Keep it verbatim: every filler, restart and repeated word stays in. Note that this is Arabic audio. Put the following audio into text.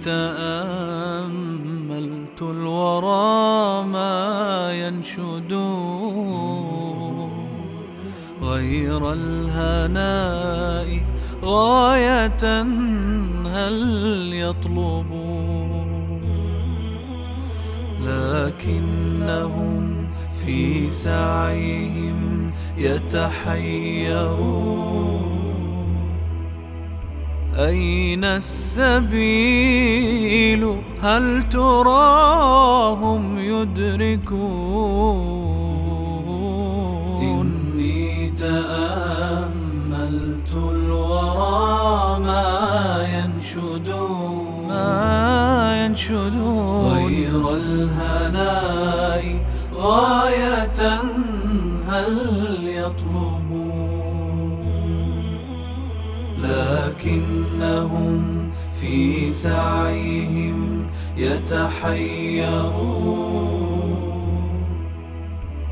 تأملت الورى ما ينشد غير الهناء غاية هل يطلب، لكنهم في سعيهم يتحيرون. أين السبيل هل تراهم يدركون؟ إني تأملت الورى ما ينشدون ما ينشدون غير الهناء غاية هل يطلبون، لكنهم في سعيهم يتحيرون.